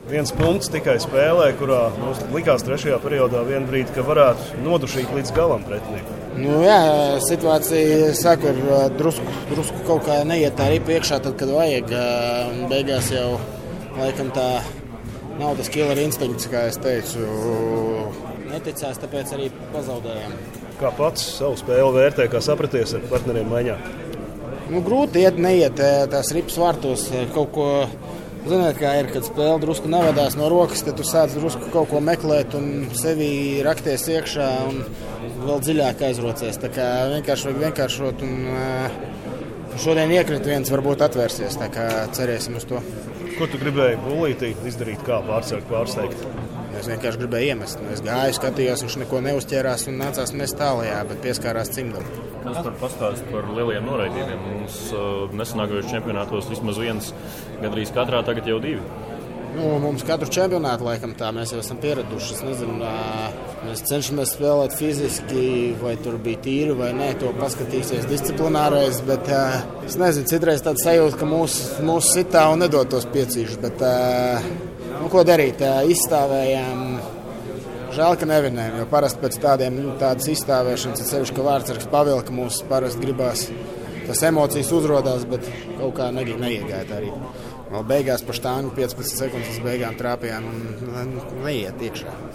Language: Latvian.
1 punkts tikai spēlē, kurā mums likās 3. periodā vienbrīd, ka varētu nodušīt līdz galam pretinieku. Jā, situācija saka, ir drusku kaut kā neiet tā ripa iekšā, tad, kad vajag. Beigās jau laikam tā nav tas killer instinkts, kā es teicu. Neticās, tāpēc arī pazaudējām. Kā pats savu spēli vērtē, kā sapraties ar partneriem maiņā? Grūti iet, neiet tās ripas vārtos kaut ko. Ziniet, kā ir, kad spēle drusku nevadās no rokas, tad tu sāc drusku kaut ko meklēt un sevi rakties iekšā un vēl dziļāk aizrocies. Tā kā vienkārši vajag vienkāršot un šodien iekrit viens varbūt atvērsies, tā kā cerēsim uz to. Ko tu gribēji Bullītī izdarīt, kā pārsteigt? Es vienkārši gribēju iemest. Es gāju, skatījos, viņš neko neuzķērās un nācās mest tālajā, bet pieskārās cimdam. Kas par pastāst par lielajiem noraidījumiem? Mums nesanākajos čempionātos vismaz viens, gandrīz katrā, tagad jau 2. Mums katru čempionātu laikam tā, mēs jau esam pieraduši. Es nezinu, mēs cenšamies spēlēt fiziski, vai tur bija tīri vai nē, to paskatīsies disciplinārais, bet es nezinu, citreiz tāda sajūta, ka mūs sitā un nedod tos piecīšus, bet ko darīt, izstāvējām. Žēl, ka nevinējām, jo parasti pēc tādas izstāvēšanas, sevišķi, ka vārdsargs pavilka mūs, parasti gribās tas emocijas uzrodās, bet kaut kā neiegāja tā arī. Vēl beigās pa štāngu 15 sekundes beigām trāpījām un neiet iekšā.